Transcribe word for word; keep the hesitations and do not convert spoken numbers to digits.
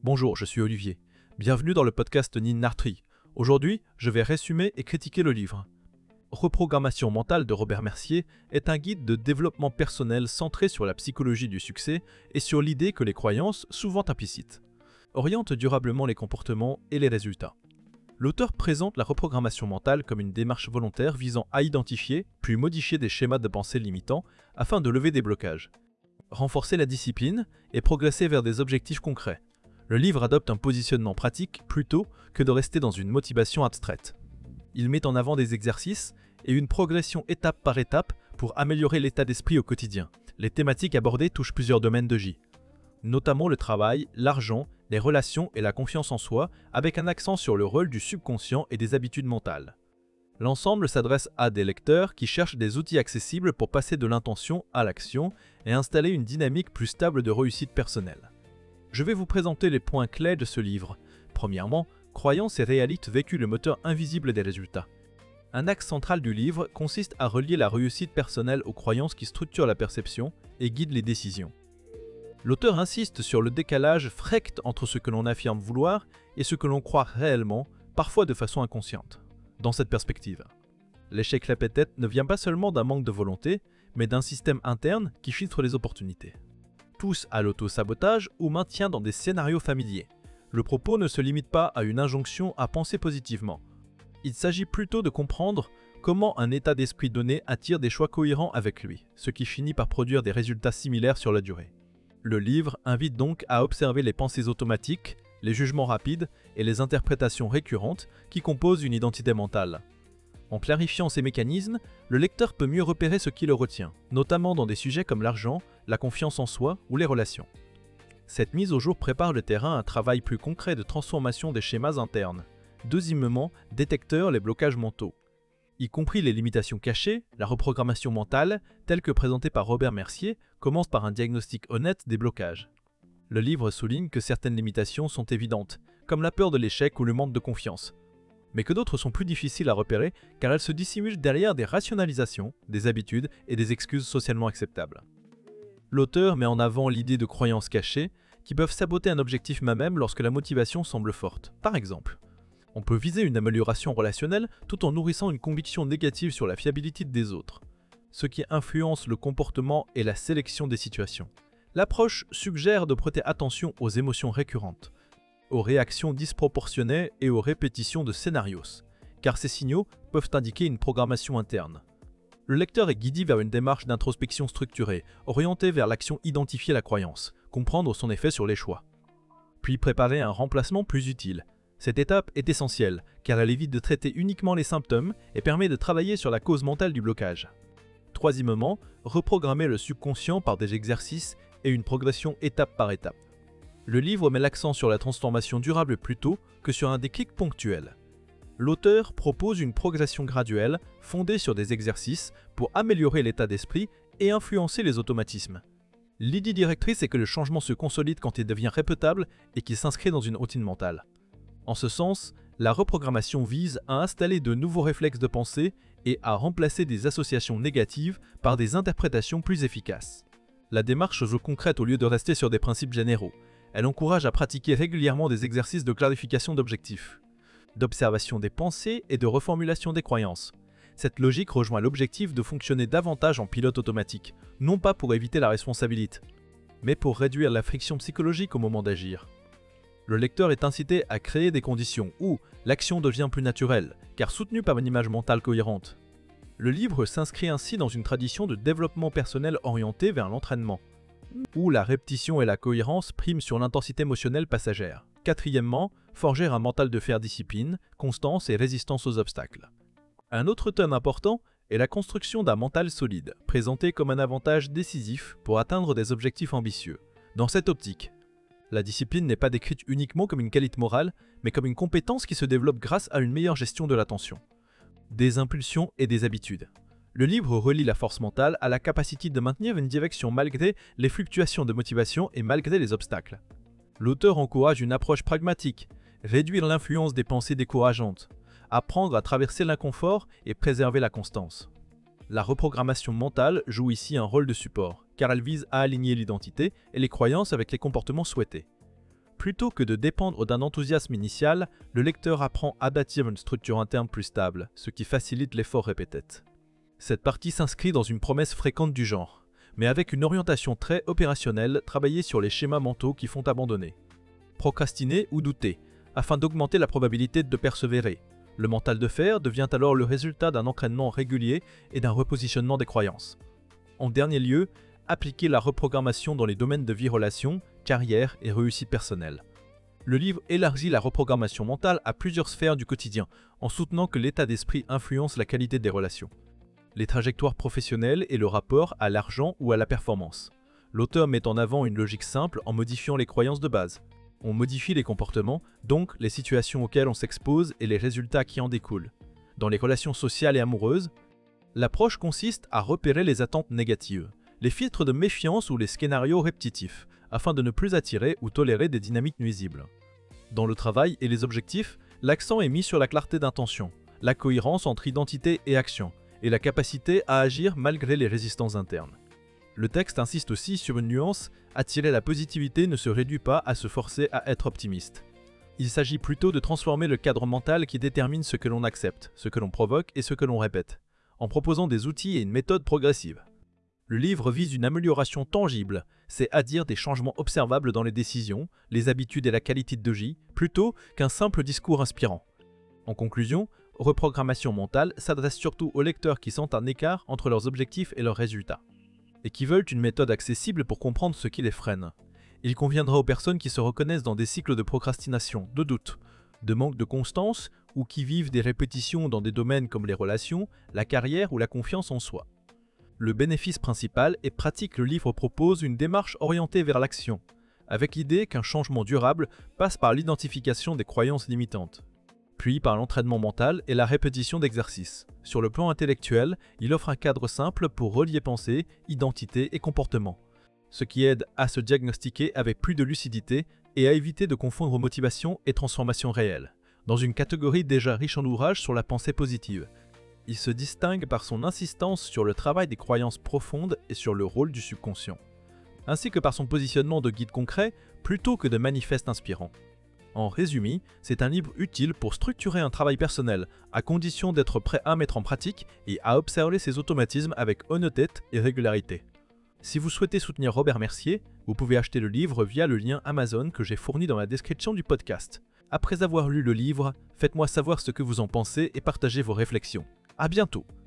Bonjour, je suis Olivier. Bienvenue dans le podcast Ninartri. Aujourd'hui, je vais résumer et critiquer le livre. Reprogrammation mentale de Robert Mercier est un guide de développement personnel centré sur la psychologie du succès et sur l'idée que les croyances, souvent implicites, orientent durablement les comportements et les résultats. L'auteur présente la reprogrammation mentale comme une démarche volontaire visant à identifier, puis modifier des schémas de pensée limitants afin de lever des blocages, renforcer la discipline et progresser vers des objectifs concrets. Le livre adopte un positionnement pratique plutôt que de rester dans une motivation abstraite. Il met en avant des exercices et une progression étape par étape pour améliorer l'état d'esprit au quotidien. Les thématiques abordées touchent plusieurs domaines de J, notamment le travail, l'argent, les relations et la confiance en soi, avec un accent sur le rôle du subconscient et des habitudes mentales. L'ensemble s'adresse à des lecteurs qui cherchent des outils accessibles pour passer de l'intention à l'action et installer une dynamique plus stable de réussite personnelle. Je vais vous présenter les points clés de ce livre. Premièrement, croyance et réalité vécu le moteur invisible des résultats. Un axe central du livre consiste à relier la réussite personnelle aux croyances qui structurent la perception et guident les décisions. L'auteur insiste sur le décalage fréquent entre ce que l'on affirme vouloir et ce que l'on croit réellement, parfois de façon inconsciente. Dans cette perspective, l'échec répété ne vient pas seulement d'un manque de volonté, mais d'un système interne qui filtre les opportunités. Tous à l'auto-sabotage ou maintien dans des scénarios familiers. Le propos ne se limite pas à une injonction à penser positivement. Il s'agit plutôt de comprendre comment un état d'esprit donné attire des choix cohérents avec lui, ce qui finit par produire des résultats similaires sur la durée. Le livre invite donc à observer les pensées automatiques, les jugements rapides et les interprétations récurrentes qui composent une identité mentale. En clarifiant ces mécanismes, le lecteur peut mieux repérer ce qui le retient, notamment dans des sujets comme l'argent, la confiance en soi ou les relations. Cette mise au jour prépare le terrain à un travail plus concret de transformation des schémas internes. Deuxièmement, détecteur les blocages mentaux, y compris les limitations cachées. La reprogrammation mentale, telle que présentée par Robert Mercier, commence par un diagnostic honnête des blocages. Le livre souligne que certaines limitations sont évidentes, comme la peur de l'échec ou le manque de confiance, mais que d'autres sont plus difficiles à repérer car elles se dissimulent derrière des rationalisations, des habitudes et des excuses socialement acceptables. L'auteur met en avant l'idée de croyances cachées qui peuvent saboter un objectif même lorsque la motivation semble forte. Par exemple, on peut viser une amélioration relationnelle tout en nourrissant une conviction négative sur la fiabilité des autres, ce qui influence le comportement et la sélection des situations. L'approche suggère de prêter attention aux émotions récurrentes, aux réactions disproportionnées et aux répétitions de scénarios, car ces signaux peuvent indiquer une programmation interne. Le lecteur est guidé vers une démarche d'introspection structurée, orientée vers l'action identifier la croyance, comprendre son effet sur les choix, puis préparer un remplacement plus utile. Cette étape est essentielle, car elle évite de traiter uniquement les symptômes et permet de travailler sur la cause mentale du blocage. Troisièmement, reprogrammer le subconscient par des exercices et une progression étape par étape. Le livre met l'accent sur la transformation durable plutôt que sur un déclic ponctuel. L'auteur propose une progression graduelle fondée sur des exercices pour améliorer l'état d'esprit et influencer les automatismes. L'idée directrice est que le changement se consolide quand il devient répétable et qu'il s'inscrit dans une routine mentale. En ce sens, la reprogrammation vise à installer de nouveaux réflexes de pensée et à remplacer des associations négatives par des interprétations plus efficaces. La démarche joue concrète au lieu de rester sur des principes généraux. Elle encourage à pratiquer régulièrement des exercices de clarification d'objectifs, d'observation des pensées et de reformulation des croyances. Cette logique rejoint l'objectif de fonctionner davantage en pilote automatique, non pas pour éviter la responsabilité, mais pour réduire la friction psychologique au moment d'agir. Le lecteur est incité à créer des conditions où l'action devient plus naturelle, car soutenue par une image mentale cohérente. Le livre s'inscrit ainsi dans une tradition de développement personnel orientée vers l'entraînement, où la répétition et la cohérence priment sur l'intensité émotionnelle passagère. Quatrièmement, forger un mental de fer discipline, constance et résistance aux obstacles. Un autre thème important est la construction d'un mental solide, présenté comme un avantage décisif pour atteindre des objectifs ambitieux. Dans cette optique, la discipline n'est pas décrite uniquement comme une qualité morale, mais comme une compétence qui se développe grâce à une meilleure gestion de l'attention, des impulsions et des habitudes. Le livre relie la force mentale à la capacité de maintenir une direction malgré les fluctuations de motivation et malgré les obstacles. L'auteur encourage une approche pragmatique, réduire l'influence des pensées décourageantes, apprendre à traverser l'inconfort et préserver la constance. La reprogrammation mentale joue ici un rôle de support, car elle vise à aligner l'identité et les croyances avec les comportements souhaités. Plutôt que de dépendre d'un enthousiasme initial, le lecteur apprend à bâtir une structure interne plus stable, ce qui facilite l'effort répété. Cette partie s'inscrit dans une promesse fréquente du genre, mais avec une orientation très opérationnelle, travailler sur les schémas mentaux qui font abandonner. Procrastiner ou douter, afin d'augmenter la probabilité de persévérer. Le mental de fer devient alors le résultat d'un entraînement régulier et d'un repositionnement des croyances. En dernier lieu, appliquer la reprogrammation dans les domaines de vie-relation, carrière et réussite personnelle. Le livre élargit la reprogrammation mentale à plusieurs sphères du quotidien, en soutenant que l'état d'esprit influence la qualité des relations. Les trajectoires professionnelles et le rapport à l'argent ou à la performance. L'auteur met en avant une logique simple en modifiant les croyances de base. On modifie les comportements, donc les situations auxquelles on s'expose et les résultats qui en découlent. Dans les relations sociales et amoureuses, l'approche consiste à repérer les attentes négatives, les filtres de méfiance ou les scénarios répétitifs, afin de ne plus attirer ou tolérer des dynamiques nuisibles. Dans le travail et les objectifs, l'accent est mis sur la clarté d'intention, la cohérence entre identité et action, et la capacité à agir malgré les résistances internes. Le texte insiste aussi sur une nuance, attirer la positivité ne se réduit pas à se forcer à être optimiste. Il s'agit plutôt de transformer le cadre mental qui détermine ce que l'on accepte, ce que l'on provoque et ce que l'on répète, en proposant des outils et une méthode progressive. Le livre vise une amélioration tangible, c'est-à-dire des changements observables dans les décisions, les habitudes et la qualité de vie, plutôt qu'un simple discours inspirant. En conclusion, Reprogrammation mentale s'adresse surtout aux lecteurs qui sentent un écart entre leurs objectifs et leurs résultats, et qui veulent une méthode accessible pour comprendre ce qui les freine. Il conviendra aux personnes qui se reconnaissent dans des cycles de procrastination, de doute, de manque de constance ou qui vivent des répétitions dans des domaines comme les relations, la carrière ou la confiance en soi. Le bénéfice principal est pratique, le livre propose une démarche orientée vers l'action, avec l'idée qu'un changement durable passe par l'identification des croyances limitantes, puis par l'entraînement mental et la répétition d'exercices. Sur le plan intellectuel, il offre un cadre simple pour relier pensée, identité et comportement, ce qui aide à se diagnostiquer avec plus de lucidité et à éviter de confondre motivation et transformation réelle, dans une catégorie déjà riche en ouvrages sur la pensée positive. Il se distingue par son insistance sur le travail des croyances profondes et sur le rôle du subconscient, ainsi que par son positionnement de guide concret plutôt que de manifeste inspirant. En résumé, c'est un livre utile pour structurer un travail personnel, à condition d'être prêt à mettre en pratique et à observer ses automatismes avec honnêteté et régularité. Si vous souhaitez soutenir Robert Mercier, vous pouvez acheter le livre via le lien Amazon que j'ai fourni dans la description du podcast. Après avoir lu le livre, faites-moi savoir ce que vous en pensez et partagez vos réflexions. À bientôt!